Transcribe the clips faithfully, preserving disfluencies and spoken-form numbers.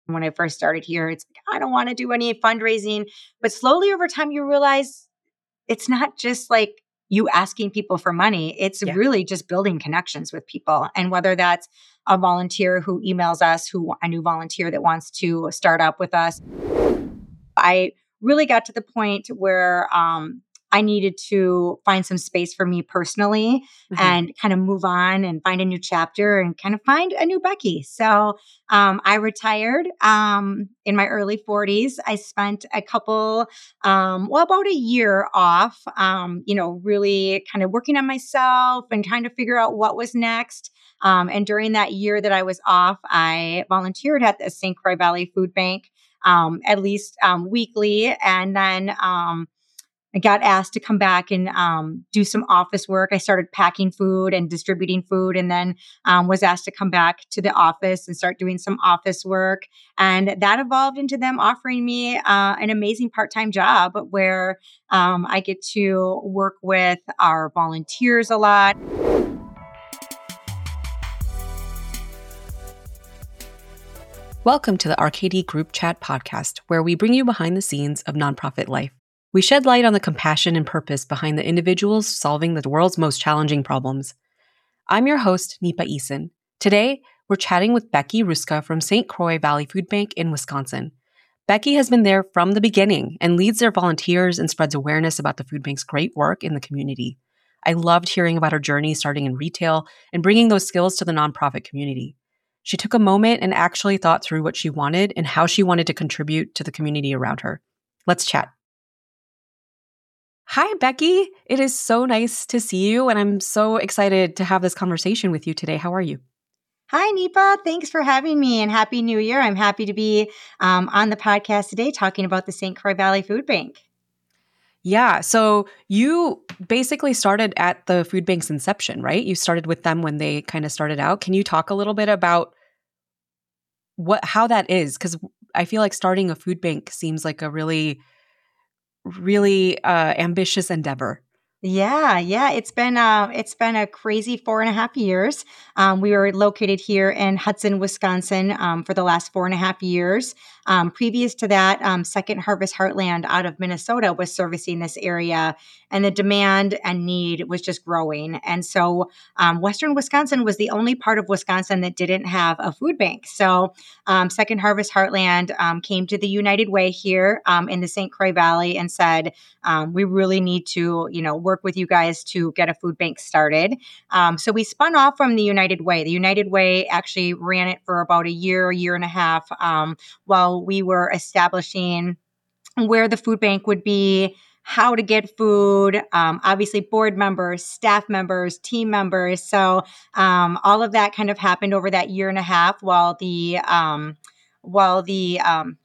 when I first started here. It's like, I don't want to do any fundraising. But slowly over time, you realize it's not just like you asking people for money. It's Yeah. really just building connections with people. And whether that's a volunteer who emails us, who a new volunteer that wants to start up with us. I really got to the point where um, I needed to find some space for me personally Mhm. and kind of move on and find a new chapter and kind of find a new Becky. So um, I retired um, in my early forties. I spent a couple, um, well, about a year off, um, you know, really kind of working on myself and trying to figure out what was next. Um, and during that year that I was off, I volunteered at the Saint Croix Valley Food Bank um, at least um, weekly. And then um, I got asked to come back and um, do some office work. I started packing food and distributing food, and then um, was asked to come back to the office and start doing some office work. And that evolved into them offering me uh, an amazing part-time job where um, I get to work with our volunteers a lot. Welcome to the R K D Group Chat podcast, where we bring you behind the scenes of nonprofit life. We shed light on the compassion and purpose behind the individuals solving the world's most challenging problems. I'm your host, Nipa Eason. Today, we're chatting with Becky Ruska from Saint Croix Valley Food Bank in Wisconsin. Becky has been there from the beginning and leads their volunteers and spreads awareness about the food bank's great work in the community. I loved hearing about her journey starting in retail and bringing those skills to the nonprofit community. She took a moment and actually thought through what she wanted and how she wanted to contribute to the community around her. Let's chat. Hi, Becky. It is so nice to see you, and I'm so excited to have this conversation with you today. How are you? Hi, Nipa. Thanks for having me and Happy New Year. I'm happy to be um, on the podcast today talking about the Saint Croix Valley Food Bank. Yeah. So you basically started at the food bank's inception, right? You started with them when they kind of started out. Can you talk a little bit about what how that is? Because I feel like starting a food bank seems like a really, really uh, ambitious endeavor. Yeah, yeah, it's been uh, it's been a crazy four and a half years. Um, we were located here in Hudson, Wisconsin, um, for the last four and a half years. Um, previous to that, um, Second Harvest Heartland out of Minnesota was servicing this area, and the demand and need was just growing. And so, um, Western Wisconsin was the only part of Wisconsin that didn't have a food bank. So, um, Second Harvest Heartland um, came to the United Way here um, in the Saint Croix Valley and said, um, "We really need to, you know, work with you guys to get a food bank started." Um, so we spun off from the United Way. The United Way actually ran it for about a year, a year and a half, um, while we were establishing where the food bank would be, how to get food, um, obviously board members, staff members, team members. So um, all of that kind of happened over that year and a half while the um, while the um,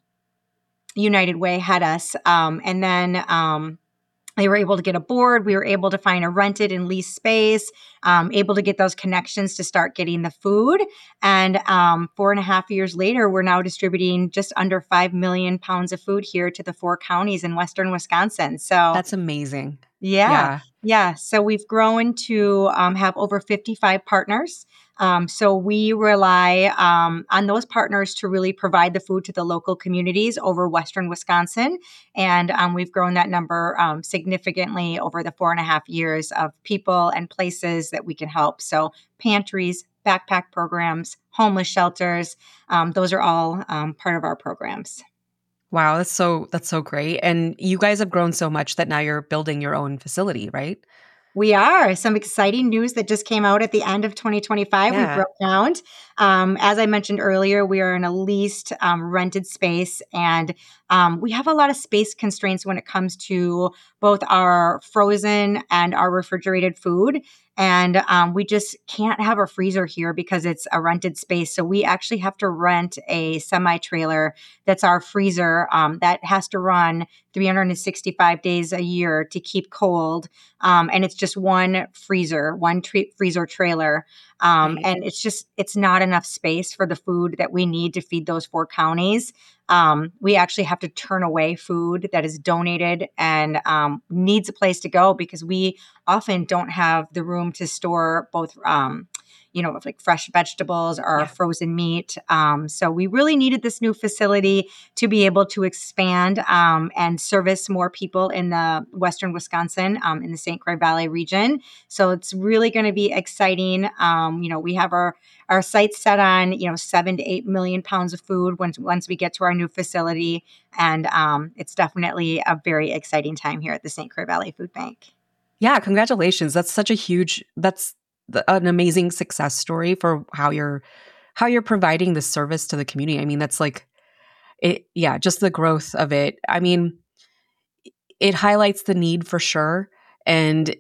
United Way had us. Um, and then um, they were able to get a board. We were able to find a rented and leased space, um, able to get those connections to start getting the food. And um, four and a half years later, we're now distributing just under five million pounds of food here to the four counties in Western Wisconsin. So That's amazing. yeah. Yeah. Yeah. So we've grown to um, have over fifty-five partners. Um, so we rely um, on those partners to really provide the food to the local communities over Western Wisconsin. And um, we've grown that number um, significantly over the four and a half years of people and places that we can help. So pantries, backpack programs, homeless shelters, um, those are all um, part of our programs. Wow, that's so that's so great. And you guys have grown so much that now you're building your own facility, right? We are. Some exciting news that just came out at the end of twenty twenty-five. We Yeah. broke ground. Um, as I mentioned earlier, we are in a leased um, rented space, and um, we have a lot of space constraints when it comes to both our frozen and our refrigerated food. And um, we just can't have a freezer here because it's a rented space. So we actually have to rent a semi trailer that's our freezer um, that has to run three hundred sixty-five days a year to keep cold. Um, and it's just one freezer, one tre- freezer trailer. Um, Right. and it's just, it's not enough space for the food that we need to feed those four counties. Um, we actually have to turn away food that is donated and um, needs a place to go because we often don't have the room to store both um, you know, like fresh vegetables or Yeah. frozen meat. Um, so we really needed this new facility to be able to expand um, and service more people in the Western Wisconsin, um, in the Saint Croix Valley region. So it's really going to be exciting. Um, you know, we have our our sights set on, you know, seven to eight million pounds of food once once we get to our new facility, and um, it's definitely a very exciting time here at the Saint Croix Valley Food Bank. Yeah, congratulations. That's such a huge, that's the, an amazing success story for how you're how you're providing this service to the community. I mean, that's like it yeah, just the growth of it. I mean, it highlights the need for sure, and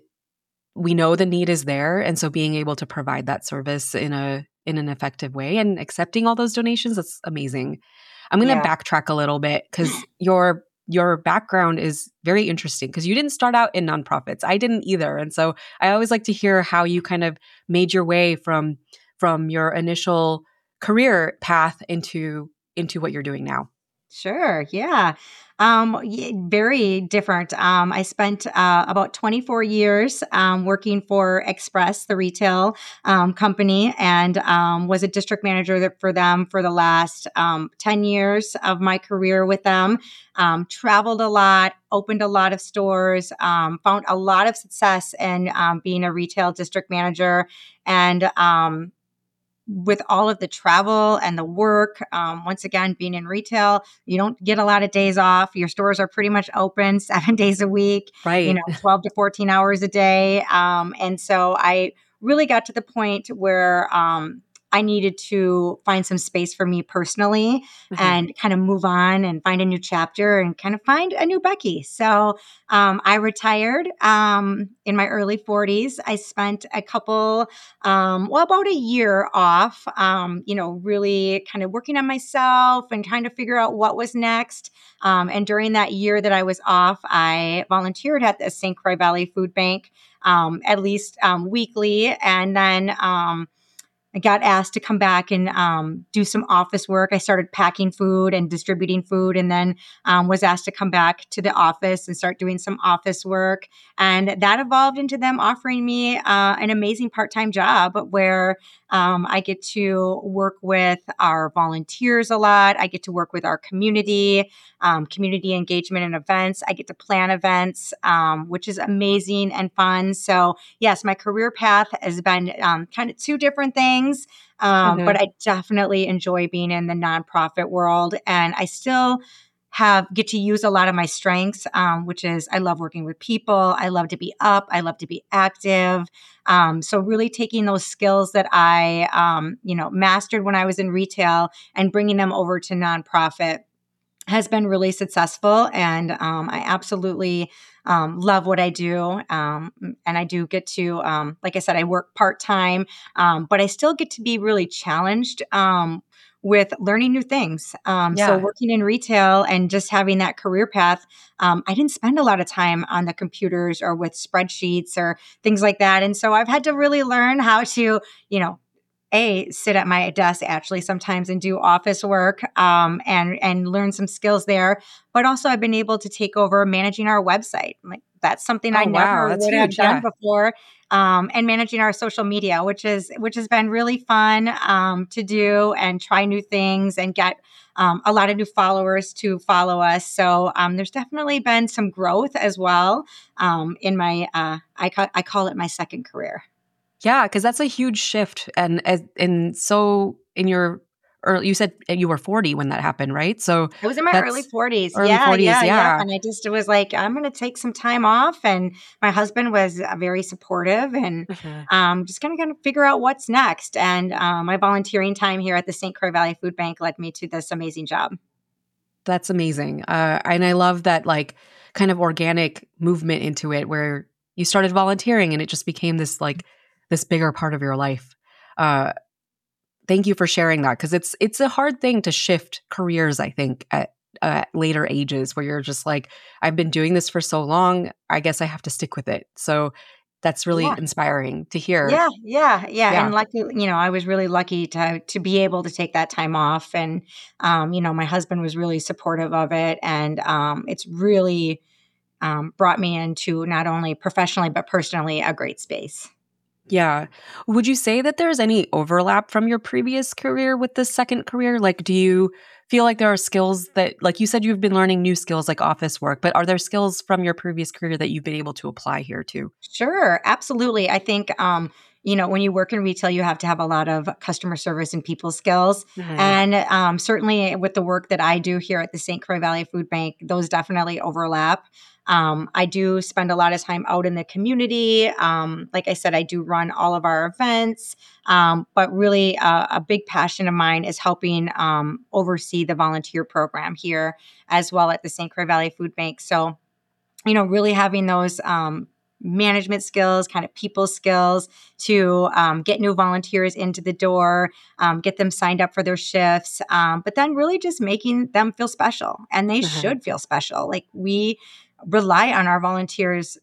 we know the need is there, and so being able to provide that service in a in an effective way and accepting all those donations, that's amazing. I'm going to Yeah. backtrack a little bit cuz your your background is very interesting because you didn't start out in nonprofits. I didn't either. And so I always like to hear how you kind of made your way from from your initial career path into into what you're doing now. Sure. Yeah. Um, y- very different. Um, I spent uh, about twenty-four years um, working for Express, the retail um, company, and um, was a district manager there for them for the last um, ten years of my career with them. Um, traveled a lot, opened a lot of stores, um, found a lot of success in um, being a retail district manager. And um, with all of the travel and the work, um, once again, being in retail, you don't get a lot of days off. Your stores are pretty much open seven days a week, you Right. know, twelve to fourteen hours a day. Um, and so I really got to the point where um, I needed to find some space for me personally Mhm. and kind of move on and find a new chapter and kind of find a new Becky. So um, I retired um, in my early forties. I spent a couple um, well, about a year off, um, you know, really kind of working on myself and trying to figure out what was next. Um, and during that year that I was off, I volunteered at the Saint Croix Valley Food Bank, um, at least um, weekly. And then um, I got asked to come back and um, do some office work. I started packing food and distributing food, and then um, was asked to come back to the office and start doing some office work. And that evolved into them offering me uh, an amazing part time job where um, I get to work with our volunteers a lot. I get to work with our community, um, community engagement and events. I get to plan events, um, which is amazing and fun. So, yes, my career path has been um, kind of two different things, um, but Mhm. I definitely enjoy being in the nonprofit world, and I still have get to use a lot of my strengths, um, which is I love working with people. I love to be up. I love to be active. Um, so really taking those skills that I, um, you know, mastered when I was in retail and bringing them over to nonprofit has been really successful, and um, I absolutely um, love what I do. Um, and I do get to, um, like I said, I work part time, um, but I still get to be really challenged um, with learning new things. Um, so Yeah. working in retail and just having that career path, um, I didn't spend a lot of time on the computers or with spreadsheets or things like that, and so I've had to really learn how to, you know, a sit at my desk actually sometimes and do office work um, and and learn some skills there. But also, I've been able to take over managing our website. Like that's something I Oh, wow. never That's would have huge. done Yeah. before. Um, and managing our social media, which is which has been really fun um, to do and try new things and get um, a lot of new followers to follow us. So um, there's definitely been some growth as well um, in my uh, I ca- I call it my second career. Yeah, because that's a huge shift, and as and so in your early, you said you were forty when that happened, right? So It was in my early that's forties. early Yeah, forties, yeah, yeah. yeah. And I just was like, I'm going to take some time off. And my husband was uh, very supportive and Mhm. um, just kind of going to figure out what's next. And um, my volunteering time here at the Saint Croix Valley Food Bank led me to this amazing job. That's amazing, uh, and I love that, like, kind of organic movement into it where you started volunteering and it just became this, like, this bigger part of your life. Uh, thank you for sharing that because it's it's a hard thing to shift careers, I think, at at later ages where you're just like, "I've been doing this for so long, I guess I have to stick with it." So that's really Yeah. inspiring to hear. Yeah, yeah, yeah, and Yeah. lucky, you know, I was really lucky to to be able to take that time off, and um, you know, my husband was really supportive of it, and um, it's really um, brought me into not only professionally but personally a great space. Yeah. Would you say that there's any overlap from your previous career with this second career? Like, do you feel like there are skills that, like you said, you've been learning new skills like office work, but are there skills from your previous career that you've been able to apply here too? Sure, absolutely. I think, um, you know, when you work in retail, you have to have a lot of customer service and people skills. Hmm. And um, certainly with the work that I do here at the Saint Croix Valley Food Bank, those definitely overlap. Um, I do spend a lot of time out in the community. Um, like I said, I do run all of our events. Um, but really, uh, a big passion of mine is helping um, oversee the volunteer program here as well at the Saint Croix Valley Food Bank. So, you know, really having those um, management skills, kind of people skills to um, get new volunteers into the door, um, get them signed up for their shifts, um, but then really just making them feel special. And they Hmm. should feel special. Like we rely on our volunteers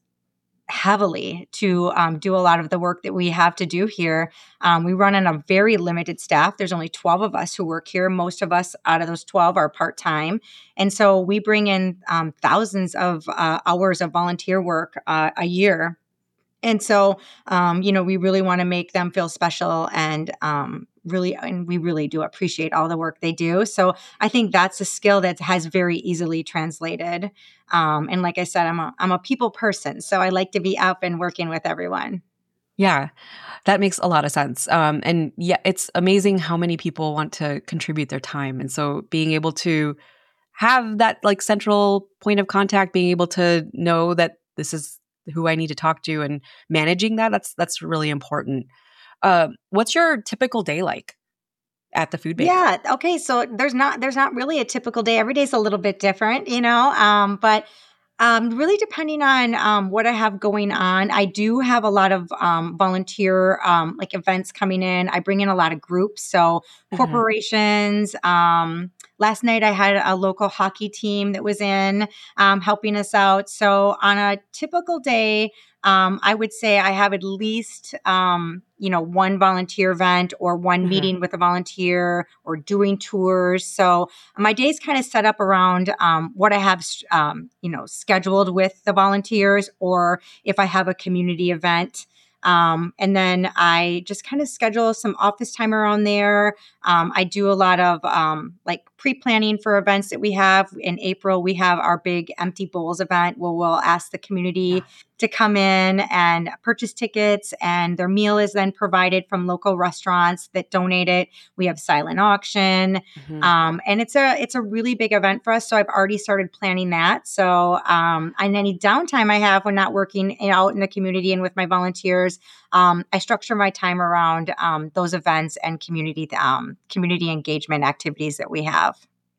heavily to um, do a lot of the work that we have to do here. Um, we run on a very limited staff. There's only twelve of us who work here. Most of us out of those twelve are part time. And so we bring in um, thousands of uh, hours of volunteer work uh, a year. And so, um, you know, we really want to make them feel special and um, really, and we really do appreciate all the work they do. So I think that's a skill that has very easily translated. Um, and like I said, I'm a, I'm a people person. So I like to be up and working with everyone. Yeah, that makes a lot of sense. Um, and yeah, it's amazing how many people want to contribute their time. And so being able to have that like central point of contact, being able to know that this is who I need to talk to and managing that, that's that's really important. Uh, what's your typical day like at the food bank? Yeah. Okay. So there's not there's not really a typical day. Every day's a little bit different, you know. Um, but um, really depending on um, what I have going on, I do have a lot of um, volunteer um, like events coming in. I bring in a lot of groups, so Mhm. corporations. Um, last night I had a local hockey team that was in um, helping us out. So on a typical day, um, I would say I have at least, um, you know, one volunteer event or one Mhm. meeting with a volunteer or doing tours. So my day's kind of set up around um, what I have, um, you know, scheduled with the volunteers, or if I have a community event. Um, and then I just kind of schedule some office time around there. Um, I do a lot of um, like pre-planning for events that we have. In April, we have our big Empty Bowls event where we'll ask the Yeah. community to come in and purchase tickets, and their meal is then provided from local restaurants that donate it. We have silent auction. Mhm. Um, and it's a it's a really big event for us. So I've already started planning that. So um, and any downtime I have when not working out in the community and with my volunteers, um, I structure my time around um, those events and community um, community engagement activities that we have.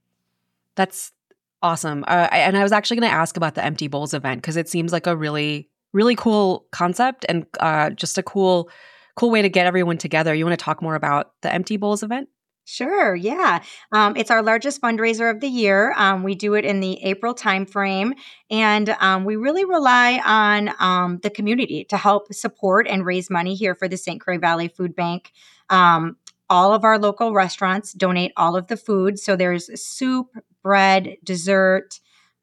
That's awesome. Uh, I, and I was actually going to ask about the Empty Bowls event because it seems like a really, really cool concept and uh, just a cool, cool way to get everyone together. You want to talk more about the Empty Bowls event? Sure, yeah. Um, it's our largest fundraiser of the year. Um, we do it in the April timeframe, and um, we really rely on um, the community to help support and raise money here for the Saint Croix Valley Food Bank. Um, all of our local restaurants donate all of the food. So there's soup, bread, dessert,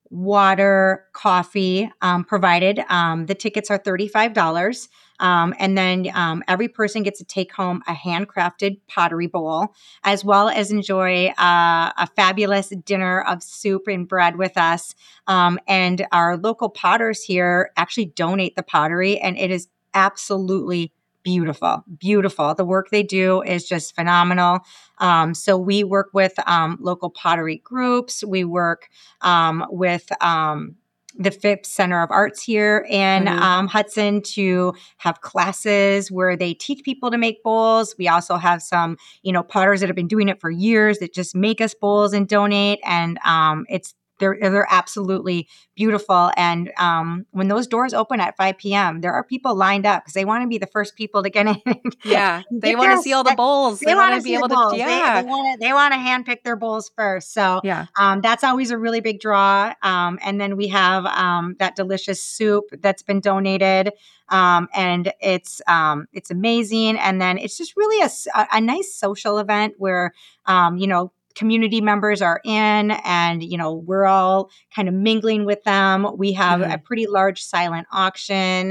water, coffee um, provided. Um, the tickets are thirty-five dollars. Um, and then um, every person gets to take home a handcrafted pottery bowl, as well as enjoy uh, a fabulous dinner of soup and bread with us. Um, and our local potters here actually donate the pottery, and it is absolutely beautiful. Beautiful. The work they do is just phenomenal. Um, so we work with um, local pottery groups. We work um, with um, the Phipps Center of Arts here in Mhm. um, Hudson to have classes where they teach people to make bowls. We also have some, you know, potters that have been doing it for years that just make us bowls and donate. And um, it's they're they're absolutely beautiful. And um, when those doors open at five p.m., there are people lined up because they want to be the first people to get in Yeah. and They get want their to see all the bowls. they They want want to to be see the able to, bowls. They they yeah. want to they want to handpick their bowls first. So Yeah. um, that's always a really big draw. Um, and then we have um, that delicious soup that's been donated, um, and it's um, it's amazing. And then it's just really a, s- a- a nice social event where um, you know community members are in, and you know we're all kind of mingling with them. We have a Mhm. pretty large silent auction.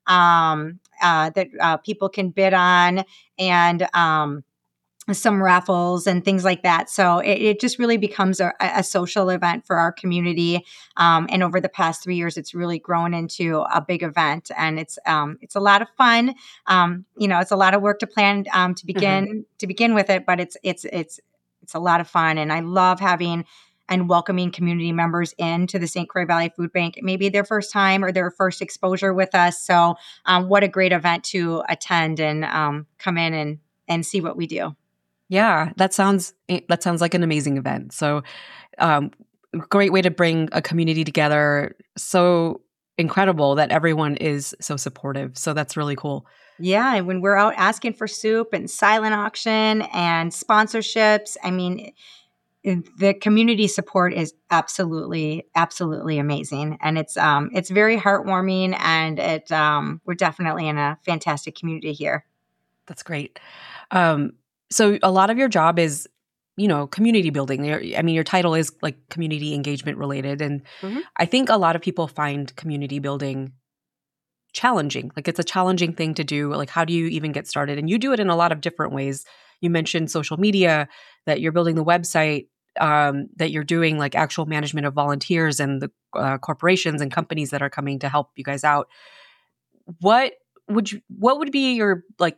um, uh, that uh, people can bid on, and um, some raffles and things like that. So it, it just really becomes a, a social event for our community. Um, and over the past three years, it's really grown into a big event, and it's um, it's a lot of fun. Um, you know, it's a lot of work to plan um, to begin Mm-hmm. to begin with it, but it's it's it's it's a lot of fun, and I love having and welcoming community members into the Saint Croix Valley Food Bank. Maybe their first time or their first exposure with us. So, um, what a great event to attend and um, come in and and see what we do. Yeah, that sounds eh, that sounds like an amazing event. So, um, great way to bring a community together. So incredible that everyone is so supportive. So that's really cool. Yeah, and when we're out asking for soup and silent auction and sponsorships, I mean, it- the community support is absolutely, absolutely amazing, and it's um, it's very heartwarming, and it um, we're definitely in a fantastic community here. That's great. Um, so a lot of your job is, you know, community building. Your- I mean, your title is like community engagement related, and Mhm. I think a lot of people find community building challenging. Like it's a challenging thing to do. Like, how do you even get started? And you do it in a lot of different ways. You mentioned social media, that you're building the website, um, that you're doing like actual management of volunteers and the uh, corporations and companies that are coming to help you guys out. What would you? What would be your like?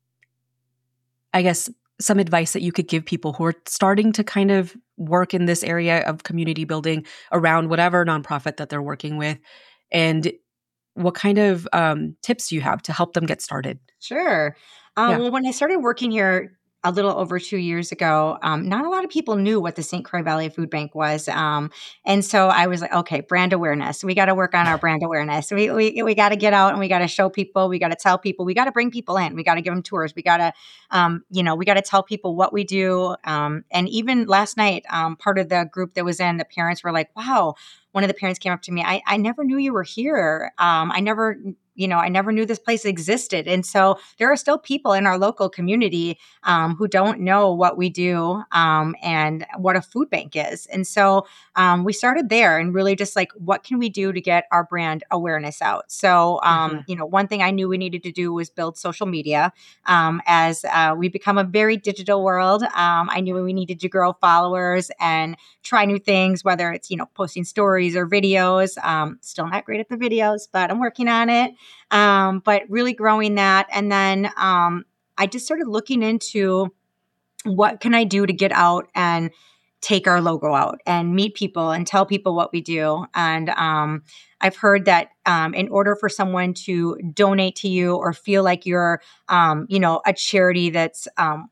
I guess some advice that you could give people who are starting to kind of work in this area of community building around whatever nonprofit that they're working with, and what kind of um, tips do you have to help them get started? Sure. Um, Yeah. well, when I started working here a little over two years ago, um, not a lot of people knew what the Saint Croix Valley Food Bank was. Um, and so I was like, okay, brand awareness. We got to work on our brand awareness. We, we, we got to get out and we got to show people, we got to tell people, we got to bring people in, we got to give them tours. We got to, um, you know, we got to tell people what we do. Um, and even last night, um, part of the group that was in, the parents were like, wow, one of the parents came up to me. I, I never knew you were here. Um, I never you know, I never knew this place existed. And so there are still people in our local community um, who don't know what we do um, and what a food bank is. And so um, we started there and really just like, what can we do to get our brand awareness out? So, um, Mhm. you know, one thing I knew we needed to do was build social media um, as uh, we become a very digital world. Um, I knew we needed to grow followers and try new things, whether it's, you know, posting stories or videos. Um, still not great at the videos, but I'm working on it. Um, but really growing that. And then um, I just started looking into what can I do to get out and take our logo out and meet people and tell people what we do. And um, I've heard that um, in order for someone to donate to you or feel like you're, um, you know, a charity that's um,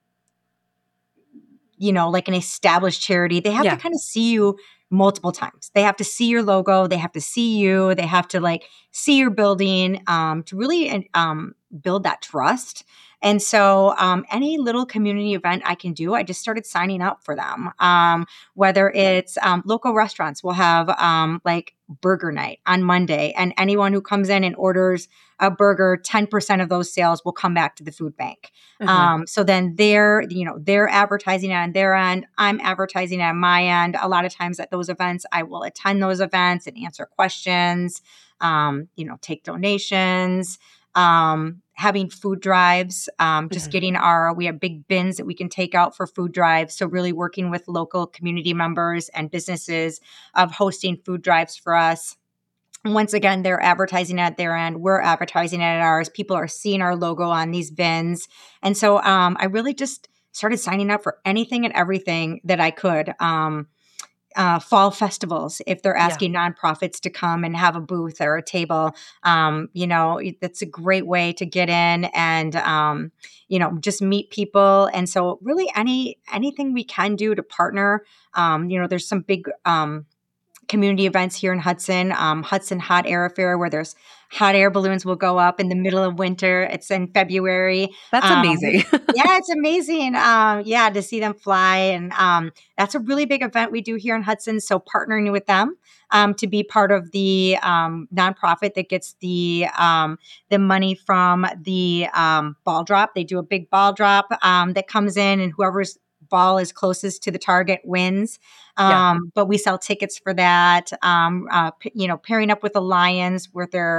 you know, like an established charity, they have to Yeah. kind of see you multiple times. They have to see your logo, they have to see you, they have to like see your building um, to really um, build that trust. And so, um, any little community event I can do, I just started signing up for them. Um, whether it's um, local restaurants will have um, like burger night on Monday, and anyone who comes in and orders a burger, ten percent of those sales will come back to the food bank. Uh-huh. Um, so then they're, you know, they're advertising on their end. I'm advertising on my end. A lot of times at those events, I will attend those events and answer questions, um, you know, take donations, um, having food drives, um, just Mhm. getting our, we have big bins that we can take out for food drives. So really working with local community members and businesses of hosting food drives for us. Once again, they're advertising at their end. We're advertising at ours. People are seeing our logo on these bins. And so um, I really just started signing up for anything and everything that I could. Um, uh, fall festivals, if they're Yeah. asking nonprofits to come and have a booth or a table, um, you know, that's a great way to get in and, um, you know, just meet people. And so really any, anything we can do to partner, um, you know, there's some big, um, community events here in Hudson, um, Hudson Hot Air Affair, where there's hot air balloons will go up in the middle of winter. It's in February. That's Um, amazing. yeah, it's amazing. Um, yeah, to see them fly. And um, that's a really big event we do here in Hudson. So partnering with them um, to be part of the um, nonprofit that gets the um, the money from the um, ball drop. They do a big ball drop um, that comes in, and whoever's ball is closest to the target wins. Yeah. Um, but we sell tickets for that. Um, uh, p- you know, pairing up with the Lions with their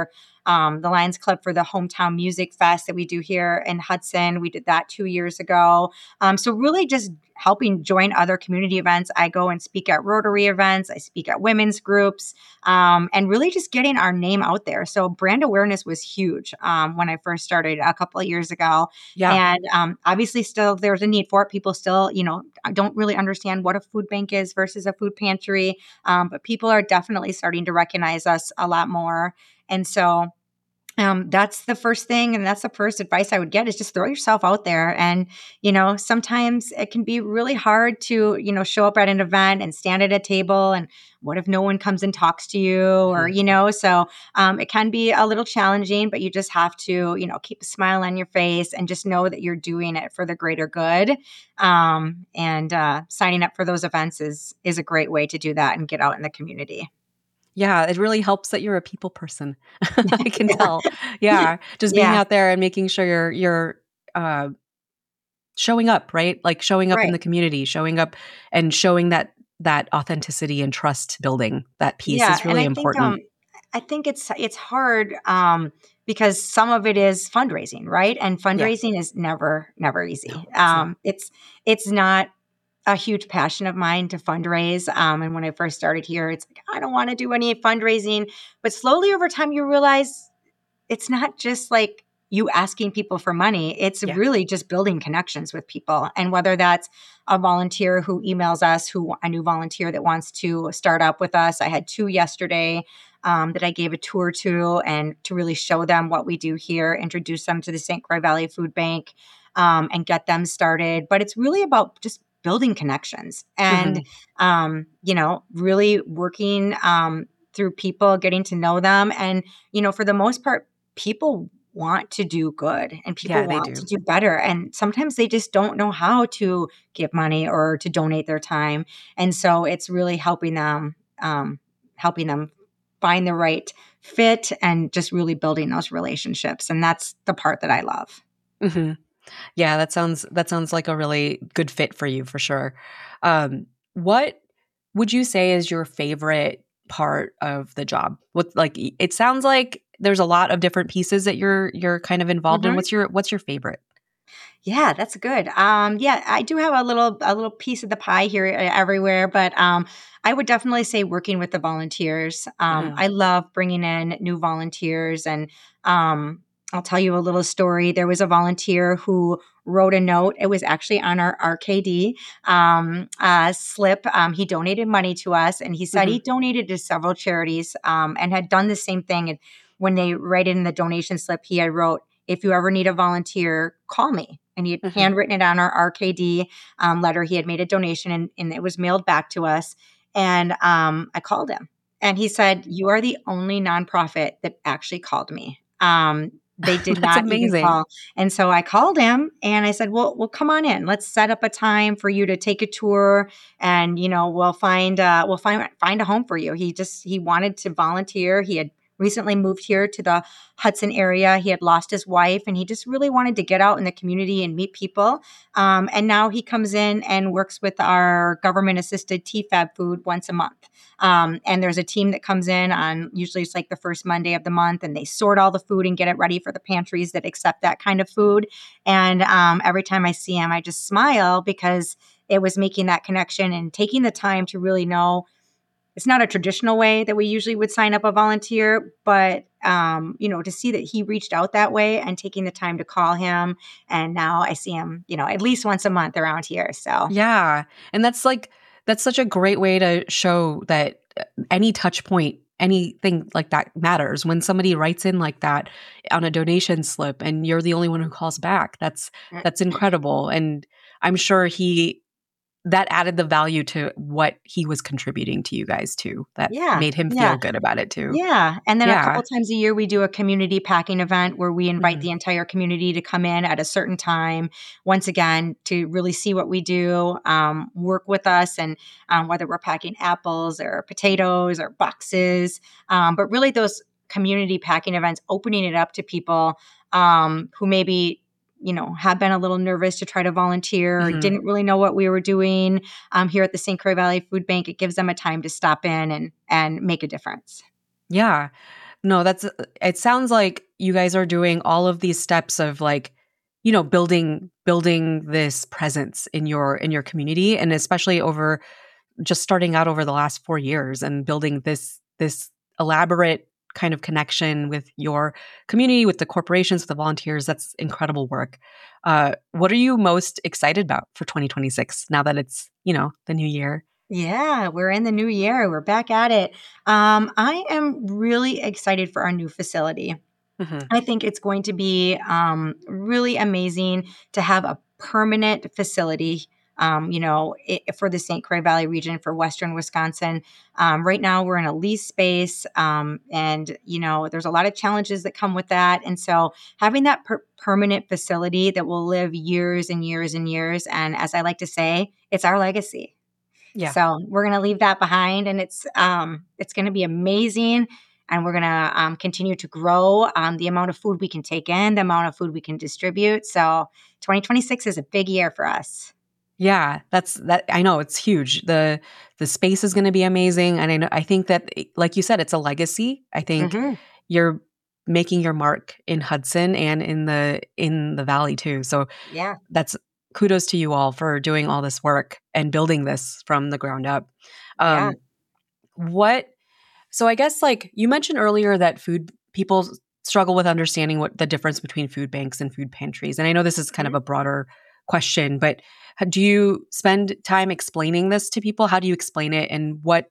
um, the Lions Club for the Hometown Music Fest that we do here in Hudson. We did that two years ago. Um, so really just helping join other community events. I go and speak at Rotary events. I speak at women's groups, um, and really just getting our name out there. So brand awareness was huge um, when I first started a couple of years ago. Yeah. And um, obviously still there's a need for it. People still, you know, don't really understand what a food bank is versus a food pantry. Um, but people are definitely starting to recognize us a lot more. And so Um, that's the first thing. And that's the first advice I would get is just throw yourself out there. And, you know, sometimes it can be really hard to, you know, show up at an event and stand at a table. And what if no one comes and talks to you or, Mhm. you know, so um, it can be a little challenging, but you just have to, you know, keep a smile on your face and just know that you're doing it for the greater good. Um, and uh, signing up for those events is, is a great way to do that and get out in the community. Yeah, it really helps that you're a people person. I can tell. Yeah, just being Yeah, out there and making sure you're you're uh, showing up, right? Like showing up in right. the community, showing up and showing that that authenticity and trust building. That piece Yeah, is and really I think um important. I think it's it's hard um because some of it is fundraising, right? And Yeah. fundraising is never never easy. No, it's not. Um it's it's not a huge passion of mine to fundraise. Um and when I first started here, it's like I don't want to do any fundraising, but slowly over time you realize it's not just like you asking people for money. It's Yeah. really just building connections with people. And whether that's a volunteer who emails us, who a new volunteer that wants to start up with us. I had two yesterday um, that I gave a tour to and to really show them what we do here, introduce them to the Saint Croix Valley Food Bank um, and get them started. But it's really about just building connections and, Mhm. um, you know, really working um, through people, getting to know them. And, you know, for the most part, people want to do good and people Yeah, they want to do. do better. And sometimes they just don't know how to give money or to donate their time. And so it's really helping them, um, helping them find the right fit and just really building those relationships. And that's the part that I love. Mhm. Yeah, that sounds that sounds like a really good fit for you for sure. Um, what would you say is your favorite part of the job? What like y- it sounds like there's a lot of different pieces that you're you're kind of involved in. Mhm. What's your what's your favorite? Yeah, that's good. Um, yeah, I do have a little a little piece of the pie here uh, everywhere, but um, I would definitely say working with the volunteers. Um, Uh-huh. I love bringing in new volunteers, and um, I'll tell you a little story. There was a volunteer who wrote a note. It was actually on our R K D um, uh, slip. Um, he donated money to us, and he said he Mhm. donated to several charities um, and had done the same thing. And when they write it in the donation slip, he had wrote, if you ever need a volunteer, call me. And he had Uh-huh. handwritten it on our R K D um, letter. He had made a donation and, and it was mailed back to us. And um, I called him and he said, you are the only nonprofit that actually called me. Um, they did That's not even amazing. call. And so I called him and I said, well, well, come on in. Let's set up a time for you to take a tour and, you know, we'll find, uh, we'll find, find a home for you. He just, he wanted to volunteer. He had recently moved here to the Hudson area. He had lost his wife and he just really wanted to get out in the community and meet people. Um, and now he comes in and works with our government assisted T FAB food once a month. Um, and there's a team that comes in on usually it's like the first Monday of the month and they sort all the food and get it ready for the pantries that accept that kind of food. And um, every time I see him, I just smile because it was making that connection and taking the time to really know it's not a traditional way that we usually would sign up a volunteer, but um, you know, to see that he reached out that way and taking the time to call him, and now I see him, you know, at least once a month around here. So Yeah. And that's like that's such a great way to show that uh, any touch point, anything like that matters. When somebody writes in like that on a donation slip and you're the only one who calls back, that's that's incredible. And I'm sure he that added the value to what he was contributing to you guys too. That yeah, made him yeah. feel good about it too. Yeah, and then a couple Yeah. times a year, we do a community packing event where we invite Mhm. the entire community to come in at a certain time, once again, to really see what we do, um, work with us, and um, whether we're packing apples or potatoes or boxes. Um, but really, those community packing events, opening it up to people um, who maybe you know, have been a little nervous to try to volunteer or Mhm. didn't really know what we were doing um, here at the Saint Croix Valley Food Bank. It gives them a time to stop in and and make a difference. Yeah. No, that's, it sounds like you guys are doing all of these steps of like, you know, building, building this presence in your, in your community. And especially over just starting out over the last four years and building this, this elaborate kind of connection with your community, with the corporations, with the volunteers. That's incredible work. Uh, what are you most excited about for twenty twenty-six now that it's, you know, the new year? Yeah, we're in the new year. We're back at it. Um, I am really excited for our new facility. Mm-hmm. I think it's going to be um, really amazing to have a permanent facility, um, you know, it, for the Saint Croix Valley region for Western Wisconsin. Um, right now, we're in a lease space, um, and you know, there's a lot of challenges that come with that. And so, having that per- permanent facility that will live years and years and years, and as I like to say, it's our legacy. Yeah. So we're going to leave that behind, and it's um, it's going to be amazing. And we're going to um, continue to grow um, the amount of food we can take in, the amount of food we can distribute. So twenty twenty-six is a big year for us. Yeah, that's that. I know it's huge. the The space is going to be amazing, and I know. I think that, like you said, it's a legacy. I think Mm-hmm. you're making your mark in Hudson and in the in the valley too. So Yeah. that's kudos to you all for doing all this work and building this from the ground up. Yeah. Um, what? So I guess like you mentioned earlier that food people struggle with understanding what the difference between food banks and food pantries. And I know this is kind of a broader question, but how- do you spend time explaining this to people? How do you explain it, and what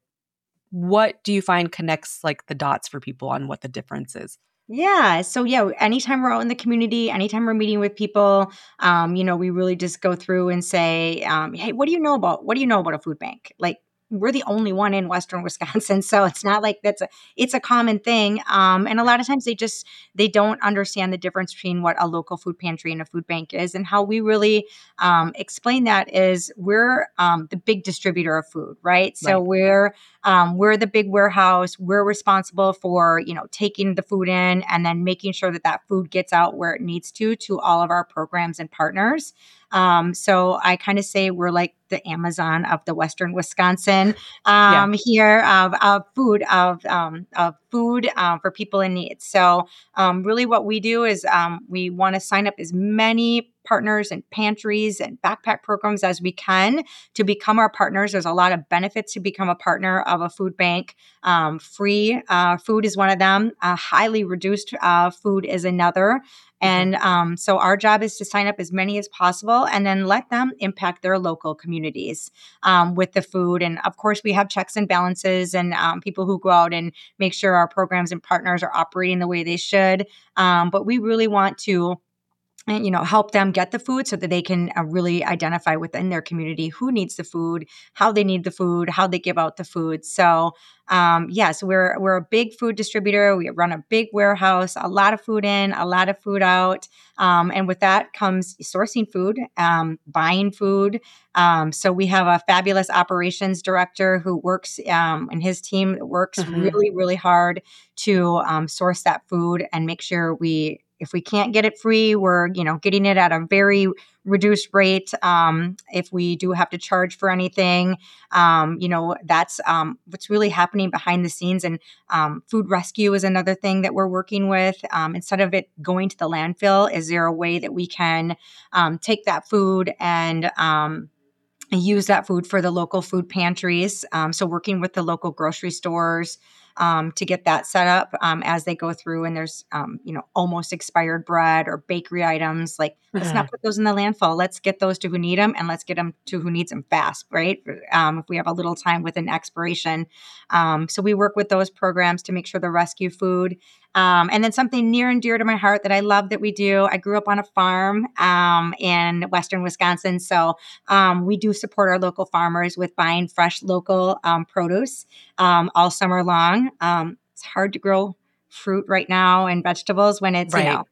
what do you find connects like the dots for people on what the difference is? Yeah. So yeah, anytime we're out in the community, anytime we're meeting with people, um, you know, we really just go through and say, um, "Hey, what do you know about what do you know about a food bank?" Like we're the only one in Western Wisconsin, so it's not like that's a it's a common thing. Um, and a lot of times they just they don't understand the difference between what a local food pantry and a food bank is, and how we really um, explain that is we're um, the big distributor of food, right? So Right. we're um, we're the big warehouse. We're responsible for, you know, taking the food in and then making sure that that food gets out where it needs to, to all of our programs and partners. Um, so I kind of say we're like the Amazon of the Western Wisconsin Yeah. um, here of, of food, of, um, of food uh, for people in need. So um, really what we do is um, we want to sign up as many partners and pantries and backpack programs as we can to become our partners. There's a lot of benefits to become a partner of a food bank. Um, free uh, food is one of them. Uh, highly reduced uh, food is another. And um, so our job is to sign up as many as possible and then let them impact their local communities um, with the food. And of course, we have checks and balances and um, people who go out and make sure our programs and partners are operating the way they should. Um, but we really want to and, you know, help them get the food so that they can uh, really identify within their community who needs the food, how they need the food, how they give out the food. So, um, yes, we're we're a big food distributor. We run a big warehouse, a lot of food in, a lot of food out, um, and with that comes sourcing food, um, buying food. Um, so we have a fabulous operations director who works, um, and his team works Mm-hmm. really, really hard to um, source that food and make sure we if we can't get it free, we're, you know, getting it at a very reduced rate. Um, if we do have to charge for anything, um, you know, that's um, what's really happening behind the scenes. And um, food rescue is another thing that we're working with. Um, instead of it going to the landfill, is there a way that we can um, take that food and um, use that food for the local food pantries? Um, so working with the local grocery stores um, to get that set up um, as they go through, and there's um, you know almost expired bread or bakery items. Like let's Mm-hmm. not put those in the landfill. Let's get those to who need them, and let's get them to who needs them fast, right? Um, if we have a little time with an expiration, um, so we work with those programs to make sure the rescue food. Um, and then something near and dear to my heart that I love that we do. I grew up on a farm um, in Western Wisconsin, so um, we do support our local farmers with buying fresh local um, produce um, all summer long. Um, it's hard to grow fruit right now and vegetables when it's, you Right. know,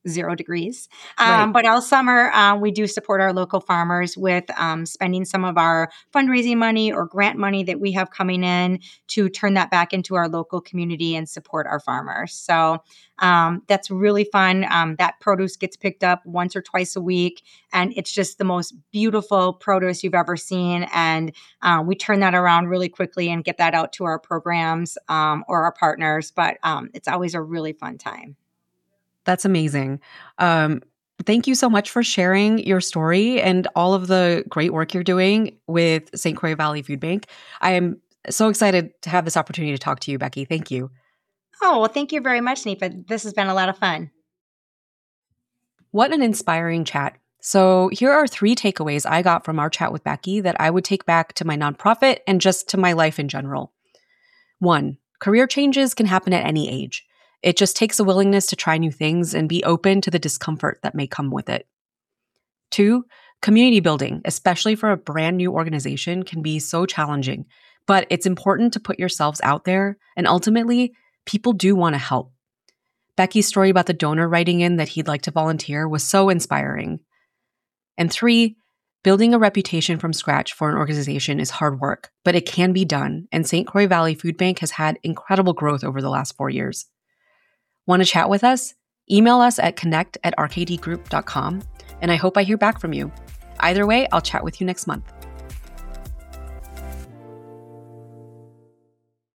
zero degrees. Right. Um, but all summer, uh, we do support our local farmers with um, spending some of our fundraising money or grant money that we have coming in to turn that back into our local community and support our farmers. So um, that's really fun. Um, that produce gets picked up once or twice a week, and it's just the most beautiful produce you've ever seen. And uh, we turn that around really quickly and get that out to our programs um, or our partners. But um, it's always a really fun time. That's amazing. Um, thank you so much for sharing your story and all of the great work you're doing with Saint Croix Valley Food Bank. I am so excited to have this opportunity to talk to you, Becky. Thank you. Oh, well, thank you very much, Nipa. This has been a lot of fun. What an inspiring chat. So, here are three takeaways I got from our chat with Becky that I would take back to my nonprofit and just to my life in general. One, career changes can happen at any age. It just takes a willingness to try new things and be open to the discomfort that may come with it. Two, community building, especially for a brand new organization, can be so challenging, but it's important to put yourselves out there, and ultimately, people do want to help. Becky's story about the donor writing in that he'd like to volunteer was so inspiring. And three, building a reputation from scratch for an organization is hard work, but it can be done, and Saint Croix Valley Food Bank has had incredible growth over the last four years. Want to chat with us? Email us at connect at r k d group dot com, and I hope I hear back from you. Either way, I'll chat with you next month.